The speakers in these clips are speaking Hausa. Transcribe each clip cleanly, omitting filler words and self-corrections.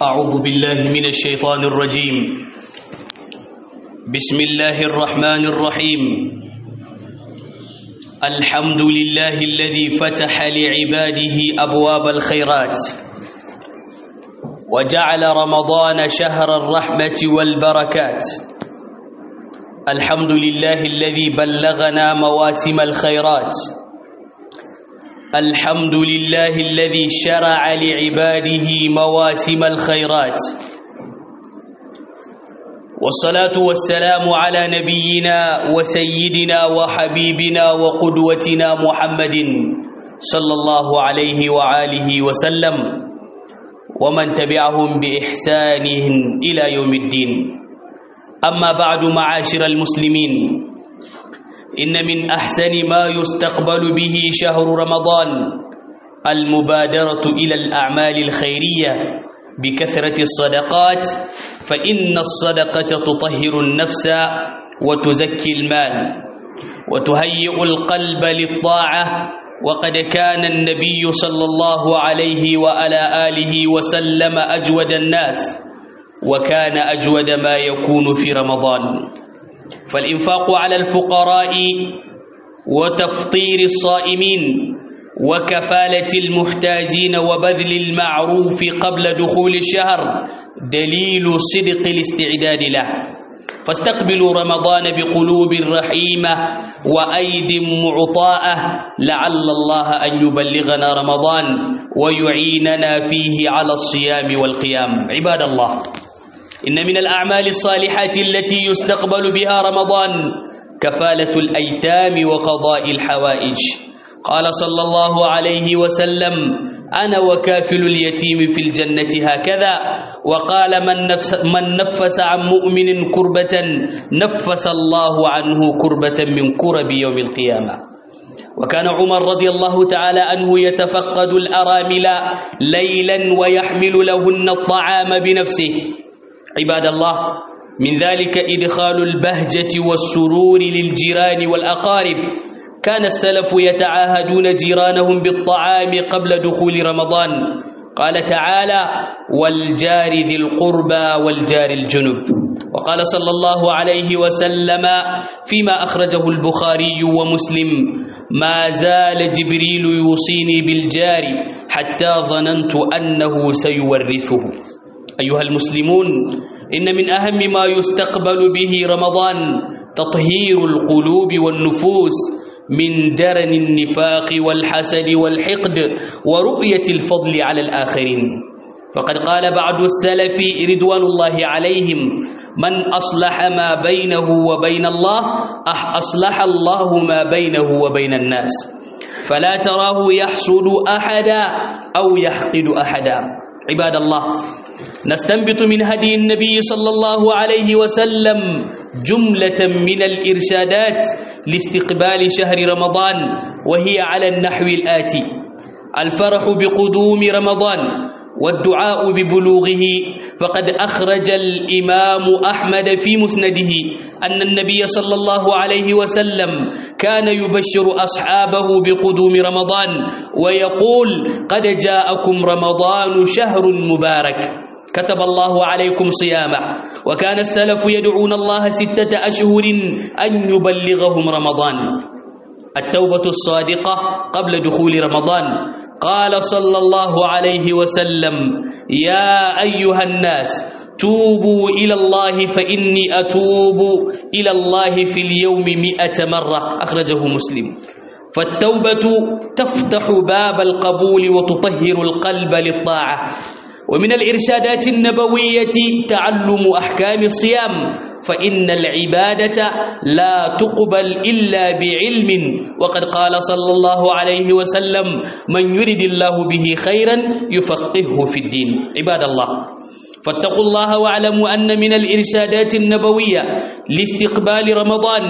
أعوذ بالله من الشيطان الرجيم. بسم الله الرحمن الرحيم. الحمد لله الذي فتح لعباده أبواب الخيرات وجعل رمضان شهر الرحمة والبركات. الحمد لله الذي بلغنا مواسم الخيرات. الحمد لله الذي شرع لعباده مواسم الخيرات، والصلاة والسلام على نبينا وسيدنا وحبيبنا وقدوتنا محمد صلى الله عليه وآله وسلم ومن تبعهم بإحسان إلى يوم الدين. أما بعد، معاشر المسلمين، إن من أحسن ما يستقبل به شهر رمضان المبادرة إلى الأعمال الخيرية بكثرة الصدقات، فإن الصدقة تطهر النفس وتزكي المال وتهيئ القلب للطاعة. وقد كان النبي صلى الله عليه وعلى آله وسلم أجود الناس، وكان أجود ما يكون في رمضان. فالإنفاق على الفقراء وتفطير الصائمين وكفالة المحتاجين وبذل المعروف قبل دخول الشهر دليل صدق الاستعداد له. فاستقبلوا رمضان بقلوب رحيمة وأيد معطاءة، لعل الله أن يبلغنا رمضان ويعيننا فيه على الصيام والقيام. عباد الله، إن من الأعمال الصالحات التي يستقبل بها رمضان كفالة الأيتام وقضاء الحوائج. قال صلى الله عليه وسلم: أنا وكافل اليتيم في الجنة هكذا. وقال: من نفس عن مؤمن كربة نفس الله عنه كربة من كرب يوم القيامة. وكان عمر رضي الله تعالى عنه يتفقد الأرامل ليلا ويحمل لهن الطعام بنفسه. عباد الله، من ذلك إدخال البهجة والسرور للجيران والأقارب. كان السلف يتعاهدون جيرانهم بالطعام قبل دخول رمضان. قال تعالى: والجار ذي القربى والجار الجنب. وقال صلى الله عليه وسلم فيما أخرجه البخاري ومسلم: ما زال جبريل يوصيني بالجار حتى ظننت أنه سيورثه. أيها المسلمون، إن من أهم ما يستقبل به رمضان تطهير القلوب والنفوس من درن النفاق والحسد والحقد ورؤية الفضل على الآخرين. فقد قال بعض السلف رضوان الله عليهم: من أصلح ما بينه وبين الله أصلح الله ما بينه وبين الناس، فلا تراه يحسد أحدا أو يحقد أحدا. عباد الله، نستنبط من هدي النبي صلى الله عليه وسلم جملة من الإرشادات لاستقبال شهر رمضان، وهي على النحو الآتي: الفرح بقدوم رمضان والدعاء ببلوغه. فقد أخرج الإمام أحمد في مسنده أن النبي صلى الله عليه وسلم كان يبشر أصحابه بقدوم رمضان ويقول: قد جاءكم رمضان شهر مبارك كتب الله عليكم صيامه. وكان السلف يدعون الله 6 أشهر أن يبلغهم رمضان. التوبة الصادقة قبل دخول رمضان. قال صلى الله عليه وسلم: يا أيها الناس توبوا إلى الله فإني أتوب إلى الله في اليوم 100 مرة، أخرجه مسلم. فالتوبة تفتح باب القبول وتطهر القلب للطاعة. ومن الإرشادات النبوية تعلم أحكام الصيام، فإن العبادة لا تقبل إلا بعلم. وقد قال صلى الله عليه وسلم: من يرد الله به خيرا يفقهه في الدين. عباد الله، فاتقوا الله واعلموا أن من الإرشادات النبوية لاستقبال رمضان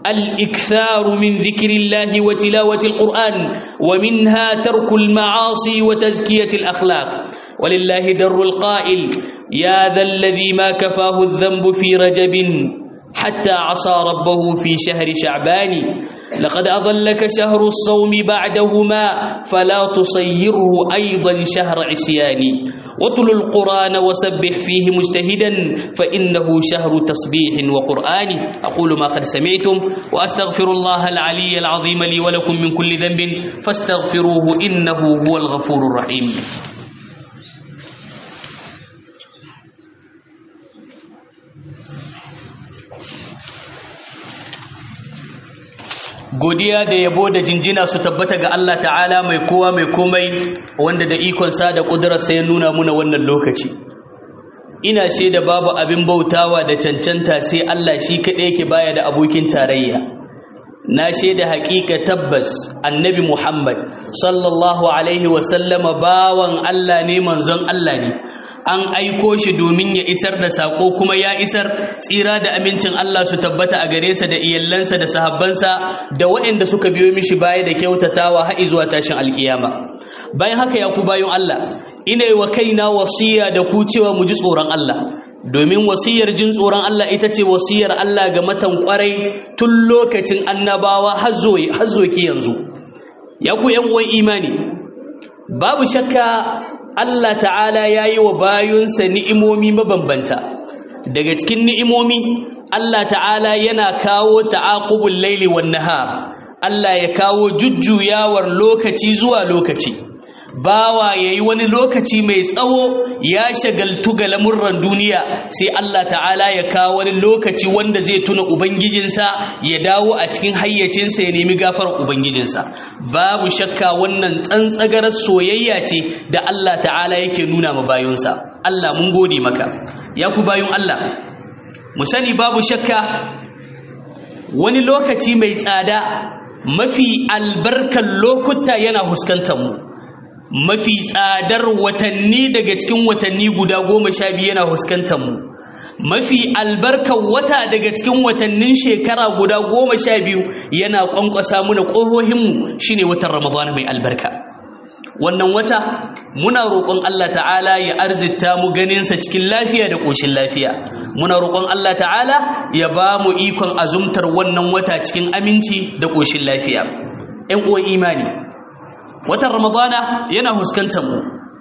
الإكثار من ذكر الله وتلاوة القرآن، ومنها ترك المعاصي وتزكية الأخلاق. ولله در القائل: يا ذا الذي ما كفاه الذنب في رجب حتى عصى ربه في شهر شعبان لقد أضلك شهر الصوم بعدهما فلا تصيره أيضا شهر عصيان واتل القرآن وسبح فيه مجتهدا فإنه شهر تسبيح وقرآن أقول ما قد سمعتم وأستغفر الله العلي العظيم لي ولكم من كل ذنب فاستغفروه إنه هو الغفور الرحيم. godiya da yabo da jinjina su tabbata ga Allah ta'ala mai kowa mai komai wanda da ikonsa da ƙudurarsa ya nuna muna wannan lokaci. Ina shaida babu abin bautawa da cancanta sai Allah shi kaɗai yake baya da abokin tarayya. Na shaida haƙiƙa tabbas annabi Muhammad sallallahu alaihi wasallama bawan Allah ne manzon Allah ne. An aiko shi domin ya isar da sako kuma ya isar. Tsira da amincin Allah su tabbata a gare sa da iyallansa da sahabbansa da waɗanda suka biyo mishi baya da kyautatawa har zuwa tashin alkiyama. Bayan haka ya ku bayan Allah, ina yi wa kaina wasiya da ku cewa mu ji tsoron Allah, domin wasiyar jin tsoron Allah ita ce wasiyar Allah ga matan kwarai tun lokacin annabawa har zo ki yanzu. Ya ku yan uwan imani, babu shakka Allah ta'ala ya yi wa bayunsa ni'imomi mabambanta. Daga cikin ni'imomi, Allah ta'ala yana kawo ta'aqubul laili wan nahar. Allah ya kawo jujjuyawar lokaci zuwa lokaci. Bawa yayi wani lokaci mai tsawo ya shagaltu ga lamurran duniya, sai Allah ta'ala ya kawo wani lokaci wanda zai tuna ubangijinsa, ya dawo a cikin hayyacinsa ya nemi gafarar ubangijinsa. Babu shakka wannan tsantsagarar soyayya ce da Allah ta'ala yake nuna ma bayunsa. Allah mun gode maka. Ya ku bayun Allah, mu sani babu shakka wani lokaci mai tsada, mafi albarkan lokuta yana huskantar mu. Mafi tsadar watanni daga cikin watanni guda 12 yana huskantar mu. Mafi albarkar wata daga cikin watannin shekara guda 12 yana kwankwasa muna ƙohohinmu shine watan Ramadan mai albarka. Wannan wata muna roƙon Allah ta'ala ya arzita mu ganinsa cikin lafiya da ƙoshin lafiya. Muna roƙon Allah ta'ala ya ba mu ikon azumtar wannan wata cikin aminci da ƙoshin lafiya. ‘Yan uwan imani, watan Ramadana yana huskantar mu.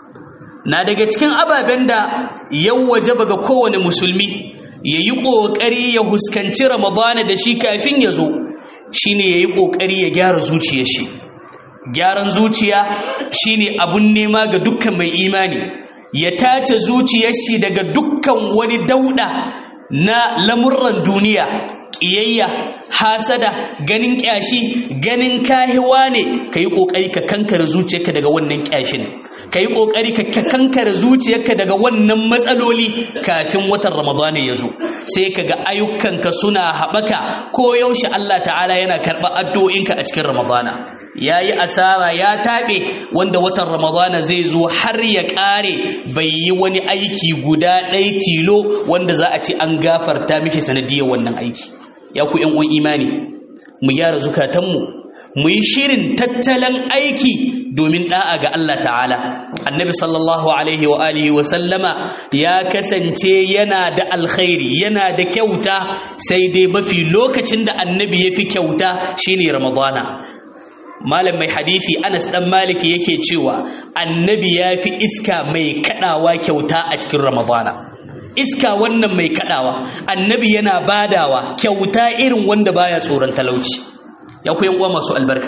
Na daga cikin ababen da ya wajaba ga kowane musulmi ya yi ƙoƙari ya huskanci Ramadana da shi kafin ya zo, shine ya yi ƙoƙari ya gyara zuciyar shi. Gyaran zuciya shine abun nema ga dukkan mai imani, ya tace zuciyar shi daga dukkan wani dauda na lamurran duniya, ƙiyayya, hasada, ganin ƙyashi, ganin kahiwa ne. Ka yi ƙoƙari ka kankare zuciyarka daga wannan ƙyashin, ka yi ƙoƙari ka kankare zuciyarka daga wannan matsaloli kafin watan Ramadana ya zo. Sai ka ga ayyukanka suna haɓaka, ko yaushe Allah ta'ala yana karɓar addu'o'inka a cikin Ramadana. Ya yi asara, ya taɓe wanda watan Ramadana zai zo har ya ƙare bai yi wani aiki guda ɗaya tilo wanda za a ce an gafarta mishi sanadiyar wannan aiki. Ya ku ‘yan uwan imani, mu gyara zukatanmu, mu yi shirin tattalin aiki domin da'a ga Allah ta'ala. Annabi sallallahu alaihi wa alihi wa sallama ya kasance yana da alkhairi, yana da kyauta, sai dai mafi lokacin da annabi ya fi kyauta shine Ramadana. Malam mai hadisi Anas dan Malik yake cewa annabi ya fi iska mai kadawa kyauta a cikin Ramadana. Iska wannan mai kadawa annabi yana badawa kyauta irin wanda baya tsoron talauci. Ya ku yan uwa masu albarka,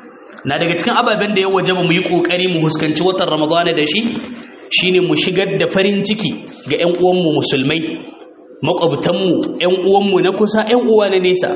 na daga cikin ababen da ya wajaba mu yi kokari mu huskanci watan Ramadana da shi shine mu shigar da farin ciki ga ƴan uwanmu musulmai, makwabtanmu, ƴan uwanmu na kusa, ƴan uwa na nesa.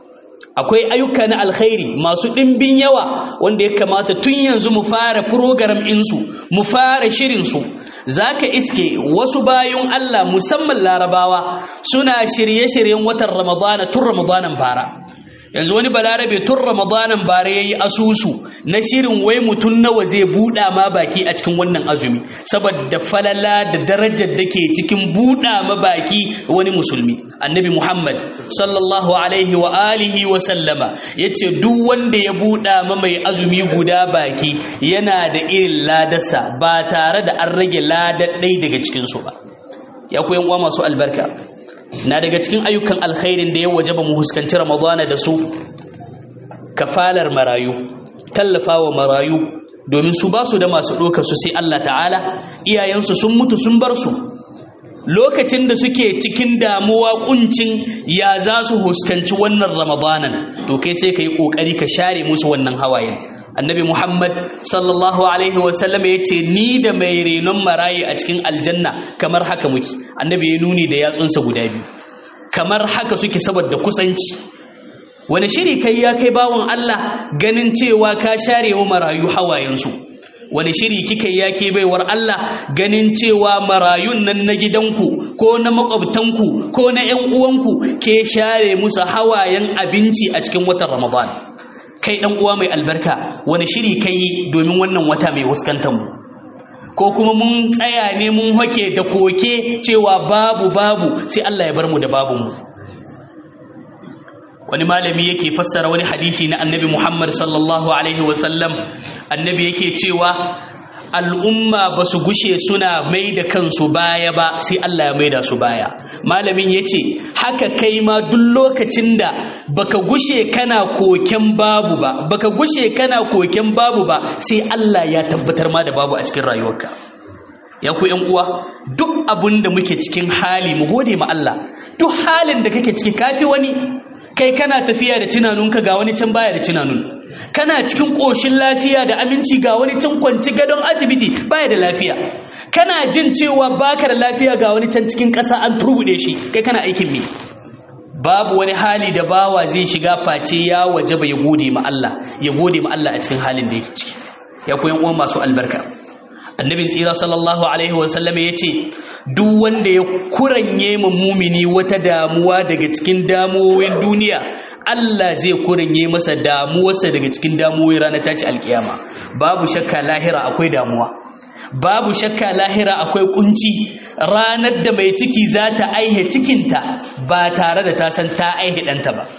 Akwai ayyuka na alkhairi masu ɗimbin yawa wanda ya kamata tun yanzu mu fara program ɗinsu, mu fara shirinsu. Za ka iske wasu bayan Allah musamman larabawa suna shirye-shiryen watan Ramadana tun Ramadanan bara. Yanzu wani balarabe tun Ramadanan bara ya yi asusu na shirin wai mutum nawa zai buɗa ma baki a cikin wannan azumi, saboda falala da darajar da ke cikin buɗa ma baki wani musulmi. Annabi Muhammad sallallahu alaihi wa alihi wa sallama ya ce duk wanda ya buɗa ma mai azumi guda baki yana da irin ladarsa ba tare da an rage ladar ɗai daga cikinsu ba. Ya ku yan uwa masu albarka, na daga cikin ayyukan alkhairin da ya wajaba mu huskanci ramadana da su kafalar marayu, tallafawa marayu, domin su ba su da masu ɗaukar su sai Allah ta'ala. Iyayensu sun mutu sun bar su, lokacin da suke cikin damuwa kuncin ya za su huskanci wannan ramadanan, to kai sai ka yi ƙoƙari ka share musu wannan hawayen. Annabi Muhammad sallallahu alaihi wasallam ya ce ni da mai renon marayi a cikin aljanna kamar haka muke. Annabi ya nuni da yatsunsa guda biyu, kamar haka suke saboda kusanci. Wani shiri kai ya kai bawon Allah ganin cewa ka share wa marayu hawayensu? Wani shiri kika ya ke baiwar Allah ganin cewa marayun nan na gidanku ko na makwabtanku ko na ƴan uwanku ke share musu hawayen abinci a cikin watan Ramadan? Kai dan uwa mai albarka, wani shiri kai domin wannan wata mai huskantar mu? Ko kuma mun tsaya ne mun hake da koke cewa babu sai Allah ya bar mu da babu mu? Wani malami yake fassara wani hadisi na Annabi Muhammad sallallahu alaihi wasallam. Annabi yake cewa al'umma ba su gushe suna mai da kansu baya ba sai Allah ya maida su baya. Malamin ya ce haka kai ma duk lokacin da baka gushe kana koken babu ba sai Allah ya tabbatar ma da babu a cikin rayuwarka. Ya ku ƴan uwa, duk abin da muke cikin hali mu gode ma Allah. Duk halin da kake ciki kafi wani. Kai kana tafiya da tunanunka ga wani can baya da tunanun, kana cikin ƙoshin lafiya da aminci ga wani can kwanci gadon asibiti baya da lafiya, kana jin cewa baka da lafiya ga wani can cikin ƙasa an turbuɗe shi, kai kana aikin me? Babu wani hali da bawa zai shiga face ya wajaba ya gode ma Allah a cikin halin da yake ciki. Ya koyan uwan masu albarka, annabin tsira sallallahu alaihi wasallam ya ce duk wanda ya kuranye ma mumini wata damuwa daga cikin damuwoyin duniya, Allah zai kuranye masa damuwarsa daga cikin damuwoyin ranar tashi alkiyama. Babu shakka lahira akwai damuwa, babu shakka lahira akwai kunci. Ranar da mai ciki za ta aihe cikinta ba tare da ta san ta aihe ɗanta ba.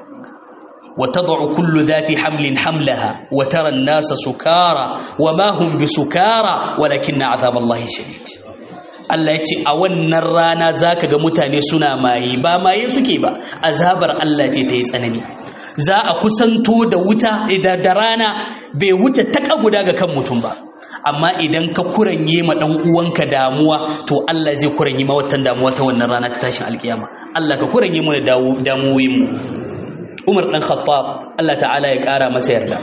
وتضع كل ذات حمل حملها وترى الناس سكارى وما هم بسكارى ولكن عذاب الله شديد. Allah ya ce a wannan rana zaka ga mutane suna maye, ba maye suke ba, azabar Allah ce ta yi tsanani. Za a kusanto da wuta da rana bai wuce taka guda ga kan mutum ba, amma idan ka kuranye ma dan uwanka damuwa, to Allah zai kuranye ma watan damuwa ta wannan rana ta tashin alkiyama. Allah ka kuranye mu da damuwoyin mu. Umar ɗan Khattab, Allah ta'ala ya ƙara masa yarda,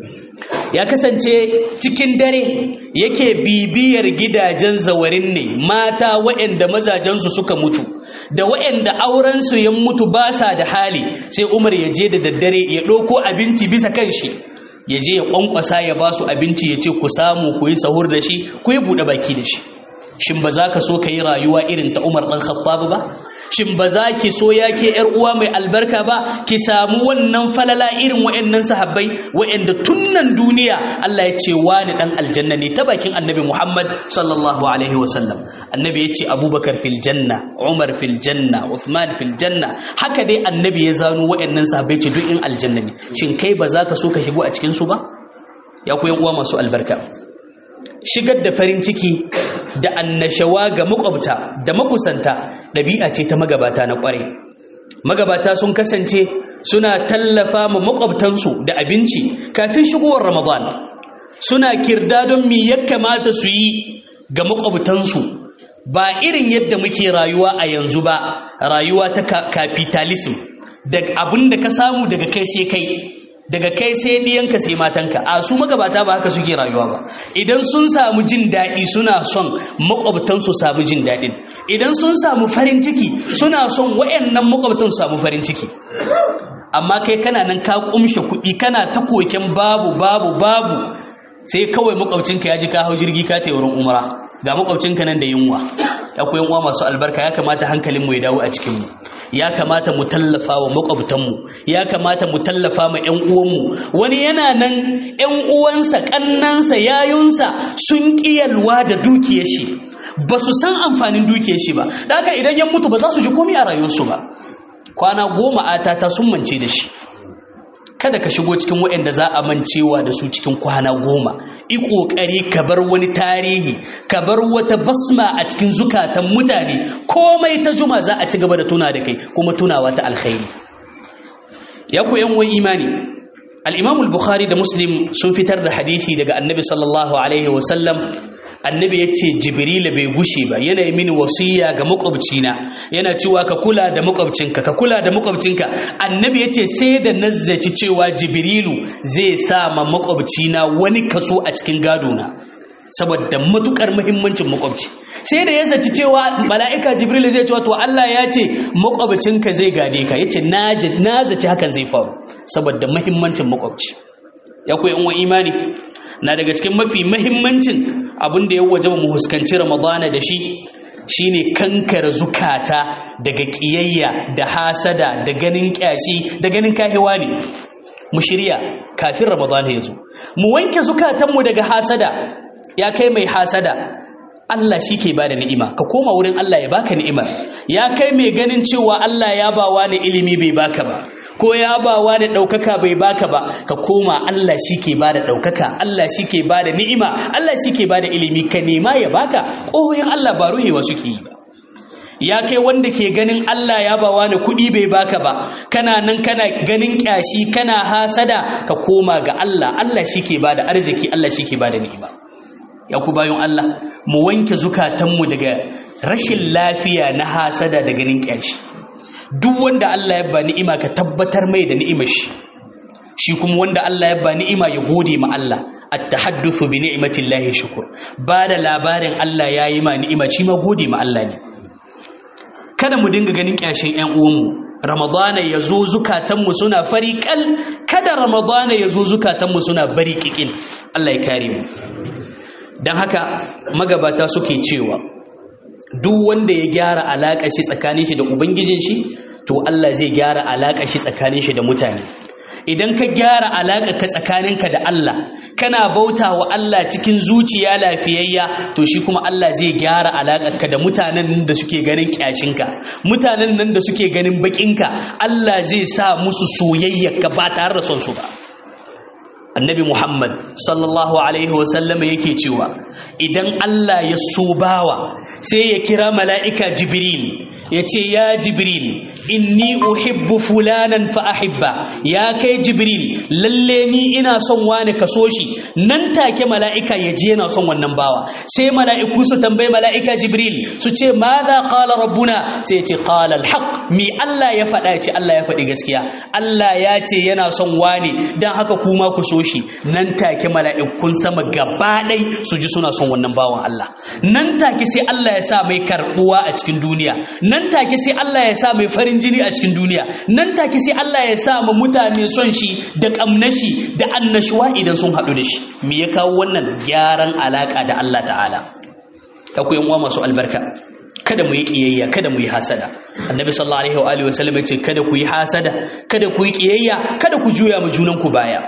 ya kasance cikin dare yake bibiyar gidajen zawarin ne mata waɗanda mazajensu suka mutu da waɗanda aurensu ya mutu ba sa da hali. Sai Umar ya je da daddare ya ɗauko abinci bisa kanshi, ya je ya ƙwanƙwasa ya ba su abinci, ya ce ku samu ku yi sahur da shi, ku yi buɗe baki da shi. Shin ba za ka so ka yi rayuwa irin ta Umar ɗan Khattab ba? Shin ba za ki so ya ke ‘yar uwa mai albarka ba ki samu wannan falala irin wa'yannan sahabbai wa'yanda tunnan duniya Allah ya ce wani ɗan aljanna ne ta bakin annabi Muhammad sallallahu alaihi wasallam. Annabi ya ce Abubakar fil janna, Umar fil janna, Uthman fil janna. Haka dai annabi ya zano wa'yannan sahabbai ce duk in aljanna ne. Shin kai ba za ka so ka shigo a cikinsu ba? Ya ku ‘yan uwa masu albarka, shigar da farin ciki da annashawa ga makwabta da makusanta ɗabi'a ce ta magabata na ƙwarai. Magabata sun kasance suna tallafa ma makwabtansu da abinci kafin shigowar Ramadan, suna kirda don me ya kamata su yi ga makwabtansu, ba irin yadda muke rayuwa a yanzu ba, rayuwa ta capitalism, da abin da ka samu daga kai sai kai, daga kai sai ɗiyanka sai matanka. A su magabata ba haka suke rayuwa ba. Idan sun samu jin daɗi suna son makwabtan su samu jin daɗin, idan sun samu farin ciki suna son wayannan makwabtan su samu farin ciki. Amma kai kana nan ka kumshe kuɗi, kana ta koken babu sai kawai makwabcinka ya ji ka hau jirgi ka tayi wurin umra, ga makwabcinka nan da yunwa. Ya ku yan uwa masu albarka, ya kamata hankalinmu ya dawo a cikinmu, ya kamata mu tallafa wa makwabtanmu, ya kamata mu tallafa ma ƴan uwanmu. Wani yana nan ƴan uwansa, ƙannansa, yayunsa sun ƙiyalwa da dukiyar shi, ba su san amfanin dukiyar shi ba, da haka idan ya mutu ba za su ji komai a rayuwarsu ba. Kwana 10 atata sun mance da shi, kada ka shigo cikin waɗanda za a mancewa da su cikin kwana 10 yi ƙoƙari ka bar wani tarihi ka bar wata basma a cikin zukatan mutane komai ta juma za a ci gaba da tuna da kai kuma tunawa ta alkhairi ya ku yan wani imani al-Imam al-Bukhari da Muslim sun fitar da hadisi daga Annabi sallallahu alaihi wasallam annabi ya ce jibrila bai gushe ba yana yi mini wasiya ga makwabcina yana cewa ka kula da makwabcinka ka kula da makwabcinka annabi ya ce sai da nazzaci cewa jibrilu zai sa ma makwabcina wani kaso a cikin gadona saboda matukar muhimmancin makwabci sai da ya zaci cewa mala'ika jibril zai cewa to Allah ya ce makwabcinka zai gade ka yace na zaci hakan zai faru saboda muhimmancin makwabci ya koyi in wa imani na daga cikin mafi muhimmancin abin da ya wajaba mu huskanci ramadana da shi shine kankara zukata daga kiyayya da hasada da ganin kyashi da ganin kahewa ne mu shirya kafin ramadana ya zo mu wanke zukatanmu daga hasada ya kai mai hasada Allah shi ke bada ni'ima ka koma wurin Allah ya baka ni'ima ya kai mai ganin cewa Allah ya bawa ni ilimi bai baka ba ko ya bawa da ɗaukaka bai baka ba ka koma Allah shi ke bada ɗaukaka Allah shi ke bada ni'ima Allah shi ke bada ilimi ka nema ya baka ƙohoyin Allah ba ruhewa suke yi ba ya kai wanda ke ganin Allah ya bawa ni kuɗi bai baka ba kana nan kana ganin ƙyashi kana hasada ka koma ga Allah Allah shi ke bada arziki Allah shi ke bada ni'ima ya ku bayan Allah mu wanke zukatanmu daga rashin lafiya na hasada da ganin ƙyashi duk wanda Allah ya ba ni'ima ka tabbatar mai da ni'imar shi kuma wanda Allah ya ba ni'ima ya gode ma Allah at-tahaddathu bi ni'matillahi shukr ba da labarin Allah yayi ma ni'ima shi ma gode ma Allah ne kada mu dinga ganin ƙyashin ƴan uwanmu ramadana yazo zukatanmu suna fariqal kada ramadana yazo zukatanmu suna bariqiqil Allah ya kare mu dan haka magabata suke cewa duk wanda ya gyara alaƙa shi tsakanin shi da ubangijin shi to Allah zai gyara alaƙa shi tsakanin shi da mutane idan ka gyara alaƙa ka tsakaninka da Allah kana bautawa Allah cikin zuciya lafiyayya to shi kuma Allah zai gyara alaƙa ka da mutanen da suke ganin kyashinka mutanen nan da suke ganin bakinka Allah zai sa musu soyayya ka ba tare da son su ba annabi Muhammad sallallahu alaihi wasallam yake cewa idan Allah ya so bawa sai ya kira mala'ika Jibril ya ce ya Jibril inni uhibbu fulanan fa ahibba ya kai Jibril lalle ni ina son wani ka so shi nan take mala'ika ya je yana son wannan bawa sai mala'iku su tambaye mala'ika Jibril su ce madha qala rabbuna sai ya ce qala alhaq mi Allah ya faɗa ya ce Allah ya faɗi gaskiya Allah ya ce yana son wani dan haka kuma ku so shi nan take mala'ikun sama gaba ɗai su ji suna son wannan bawan Allah nan take sai Allah ya sa mai karɓuwa a cikin duniya nan take sai Allah ya sa mai farin jini a cikin duniya nan take sai Allah ya sa ma mutane son shi da ƙamnashi da annashuwa idan sun haɗu da shi me ya kawo wannan gyaran alaƙa da Allah ta'ala akwai yan uwa masu albarka kada mu yi kiyayya kada mu yi hasada annabi sallallahu alaihi wa alihi wasallam ya ce kada ku yi hasada kada ku yi kiyayya kada ku juya mu junan ku baya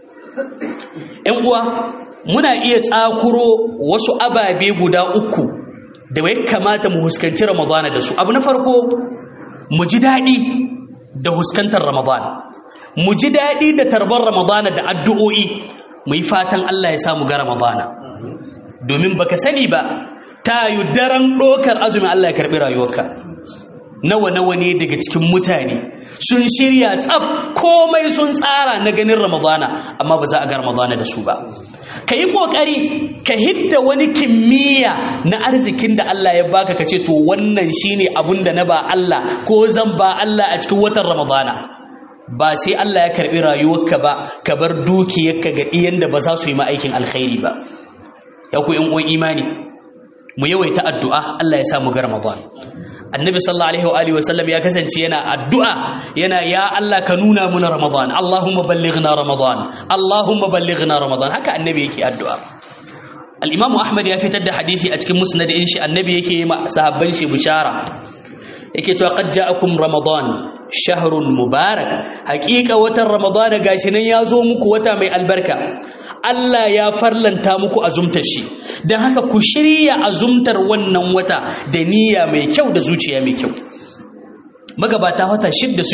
‘yan uwa muna iya tsakuro wasu ababe guda uku da ya kamata mu huskanci ramadana da su abu na farko mu ji daɗi da huskantar ramadana mu ji daɗi da tarbar ramadana da addu'o'i mu yi fatan Allah ya samu ga ramadana domin baka sani ba ta yi daren ɗokar azumin Allah ya karɓi rayuwarka nawa ne daga cikin mutane sun shirya tsaf komai sun tsara na ganin ramadana amma ba za a ga ramadana da su ba ka yi ƙoƙari ka hidda wani kimiyya na arzikin da Allah ya baka ka ce to wannan shine abun da na ba Allah ko zan ba Allah a cikin watan ramadana ba sai Allah ya karɓi rayuwarka ba ka bar dukiyarka ga iyan da ba za su yi ma aikin alkhairi ba ya ku yan uwan imani mu yawaita addu'a Allah ya sa mu ga ramadana annabi sallallahu alaihi wa alihi wasallam ya kasance yana addu'a yana ya Allah ka nuna muna ramadan Allahumma ballighna ramadan Allahumma ballighna ramadan haka annabi yake addu'a al-Imam Ahmad ya fitar da hadisi a cikin musnad din shi annabi yake yi ma sahabban shi bishara yake cewa qad ja'akum ramadan shahrun mubarak haqiqa watan ramadan gashi nan ya zo muku wata mai albarka Allah ya farlanta muku azumtar shi don haka ku shirya azumtar wannan wata da niyya mai kyau da zuciya mai kyau magabata wata shidda suke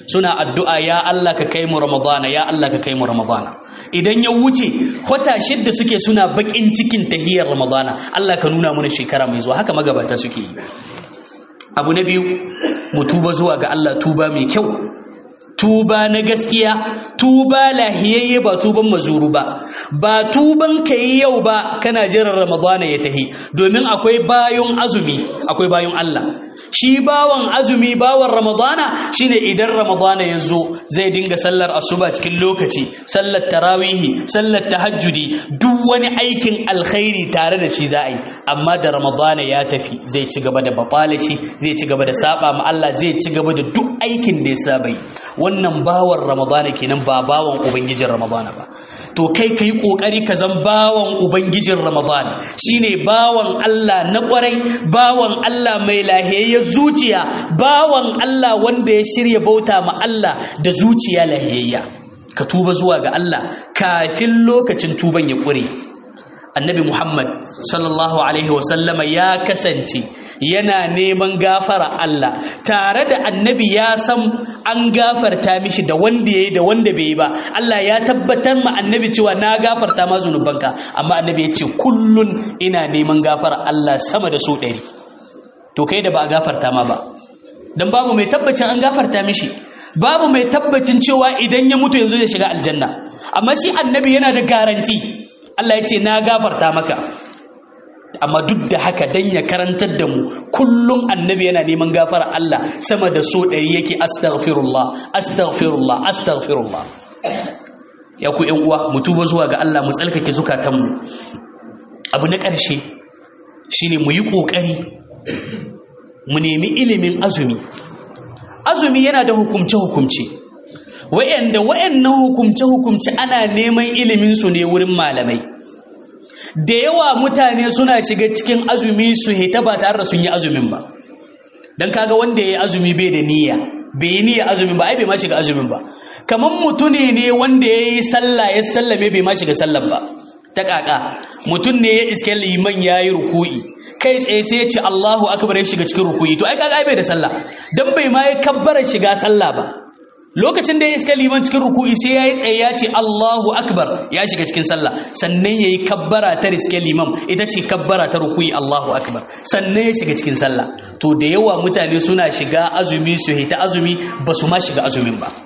suna addu'a ya Allah ka kai mu Ramadana ya Allah ka kai mu Ramadana idan ya wuce wata 6 suke suna bakin cikin tahiyar Ramadana Allah ka nuna mana shekara mai zuwa haka magabata suke yi. Abu na biyu mu tuba zuwa ga Allah tuba mai kyau, tuba na gaskiya, tuba lahiyayye ba tuban mazuru ba tuban kai yau ba kana jiran Ramadana ya tahi, domin akwai bayon azumi akwai bayon Allah. Shi bawan azumi bawan Ramadana shine idan Ramadana ya zo zai dinga sallar asuba cikin lokaci, sallar tarawihi, sallar tahajjudi, duk wani aikin alkhairi tare da shi za a yi. Amma da Ramadana ya tafi zai ci gaba da batalashi, zai ci gaba da saba ma Allah, zai ci gaba da duk aikin da ya saba yi. Wannan bawan Ramadana kenan ba bawan ubangijin Ramadana ba. To kai kai kokari ka zan bawan ubangijin Ramadan, shine bawan Allah na kwarai, bawan Allah mai lahiyayyar zuciya, bawan Allah wanda ya shirya bauta ma Allah da zuciya lahiyayya. Ka tuba zuwa ga Allah kafin lokacin tuban ya kure. Annabi Muhammad sallallahu alaihi wasallama ya kasance yana neman gafara Allah, tare da annabi ya san an gafarta mishi da wanda yayi da wanda bai yi ba. Allah ya tabbatar ma annabi cewa na gafarta ma zunubanka, amma annabi ya ce kullun ina neman gafara Allah sama da so 100. To kai da ba a gafarta ma ba, dan babu mai tabbacin an gafarta mishi, babu mai tabbacin cewa idan ya mutu yanzu zai shiga aljanna, amma shi annabi yana da garanti. Allah ya ce na gafarta maka, amma duk da haka dan ya karantar da mu kullum annabi yana neman gafara Allah sama da so 100 yake astaghfirullah astaghfirullah astaghfirullah. Ya ku ƴan uwa mu tuba zuwa ga Allah, mu tsalkake zukatanmu. Abu na ƙarshe shine mu yi ƙoƙari mu nemi ilimin azumi. Azumi yana da hukumce wa'annan hukumce ana neman ilimin su ne wurin malamai. Da yawa mutane suna shiga cikin azumi su hita ba tare da sun yi azumin ba, dan kaga wanda yayi azumi bai da niyya, bai yi niyya azumin ba, ai bai ma shiga azumin ba. Kaman mutune ne wanda yayi sallah ya sallame bai ma shiga sallar ba. Ta kaka mutun ne ya iske liman yayi ruku'i, kai tsaye sai ya ce Allahu akbar ya shiga cikin ruku'i, to ai kaga ai bai da sallah, dan bai ma yi kabbara shiga sallah ba. Lokacin da ya iska liman cikin ruku'i sai yayi tsaye ya ce Allahu akbar ya shiga cikin sallah, sannan yayi kabbara ta riske liman, ita ce kabbara ta ruku'i Allahu akbar, sannan ya shiga cikin sallah. To da yawa mutane suna shiga azumi su hita azumi ba su ma shiga azumin ba.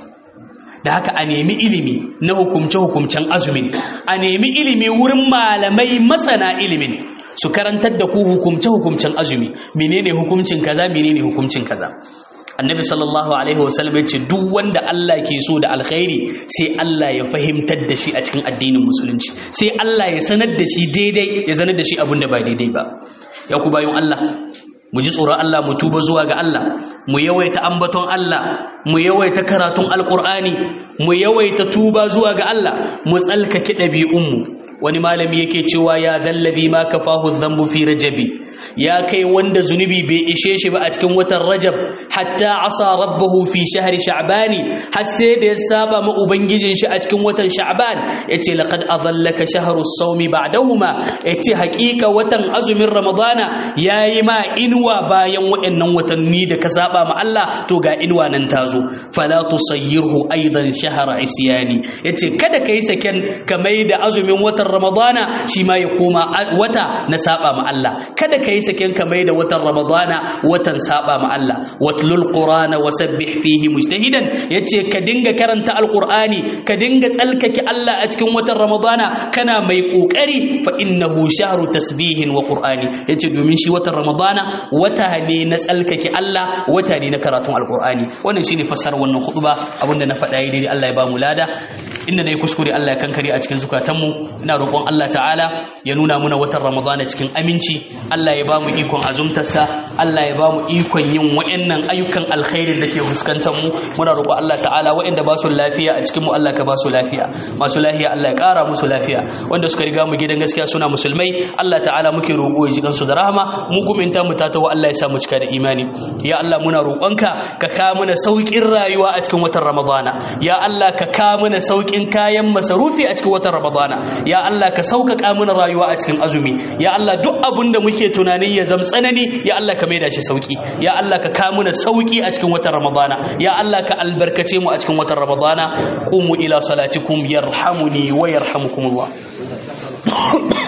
Da haka a nemi ilimi na hukumce-hukumcen azumin, a nemi ilimi wurin malamai masana ilimin su karantar da ku hukumce-hukumcen azumi, menene hukuncin kaza menene hukuncin kaza. Annabi sallallahu alaihi wasallam ya ce duk wanda Allah ke so da alkhairi sai Allah ya fahimtar da shi a cikin addinin musulunci, sai Allah ya sanar da shi daidai, ya sanar da shi abin da ba daidai ba. Ya ku bayan Allah, mu ji tsoron Allah, mu tuba zuwa ga Allah, mu yawaita ambaton Allah, mu yawaita karatun alqur'ani, mu yawaita tuba zuwa ga Allah, mu tsalkake ɗabi'unmu. Wani malami yake cewa ya zallabi ma kafahu dhanbu fi rajabi, ya kai wanda zunubi bai ishe shi ba a cikin watan Rajab, hatta asa rabbahu fi shahri sha'bani, har sai da ya saba ma ubangijin shi a cikin watan sha'ban. Yace laqad adallaka shahru as-sawmi ba'dahuma, yace hakika watan azumin ramadana yayi ma inuwa bayan waɗannan watanni da ka saba ma Allah, to ga inuwa nan tazo. Fala tusayyirhu aidan shahra isyani, yace kada kai saken ka mai da azumin watan ramadana shi ma ya koma wata na saba ma Allah, kada kai saken ka mai da watan ramadana watan saba ma Allah. Watlul qur'ana wasabbih fihi mujtahidan, yace ka dinga karanta alqur'ani, ka dinga tsalkake Allah a cikin watan ramadana kana mai kokari, fa innahu shahru tasbihin wa qur'ani, yace domin shi watan ramadana wata ne na tsalkake Allah, wata ne na karatun alqur'ani. Wannan shine fassarar wannan khutba. Abinda na faɗa yi daidai Allah ya ba mu lada, inda nayi kuskure Allah ya kankare a cikin zukatanmu. Ina roƙon Allah ta'ala ya nuna muna watan ramadana cikin aminci, Allah ya ba mu ikon azumtarsa, Allah ya ba mu ikon yin wa'annan ayyukan alkhairin da ke fuskantar mu. Muna roƙon Allah ta'ala wa'anda ba su lafiya a cikin mu Allah ka ba su lafiya, masu lafiya Allah ya ƙara musu lafiya, wanda suka riga mu gidan gaskiya suna musulmai Allah ta'ala muke roƙo ya ji kansu da rahama, mu kuma in ta mu ta wa Allah ya sa mu cika da imani. Ya Allah muna roƙonka ka ka mana saukin rayuwa a cikin watan Ramadana. Ya Allah ka ka mana saukin kayan masarufi a cikin watan Ramadana. Ya Allah ka sauƙaƙa mana rayuwa a cikin azumi. Ya Allah duk abin da muke tunanin ya zama tsanani ya Allah ka maida shi sauki. Ya Allah ka ka mana sauki a cikin watan Ramadana. Ya Allah ka albarkace mu a cikin watan Ramadana. Qumu ila salatikum yarhamuni wa yarhamukumullah.